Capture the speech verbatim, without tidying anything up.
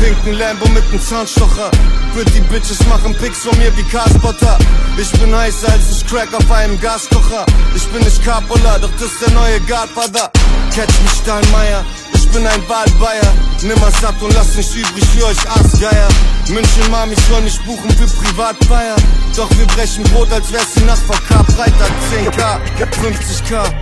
pinken Lambo mit nem Zahnstocher. Pretty Bitches machen Pics von mir wie Kaspotter. Ich bin heißer als ich Crack auf einem Gaskocher. Ich bin nicht Capola, doch das ist der neue Godfather. Catch mich Steinmeier, ich bin ein Waldbayer. Nimmer satt und lass nicht übrig für euch Aasgeier. München Mami soll mich buchen für Privatfeier. Doch wir brechen Brot, als wär's die Nacht vor Karfreitag. zehn K, fünfzig K.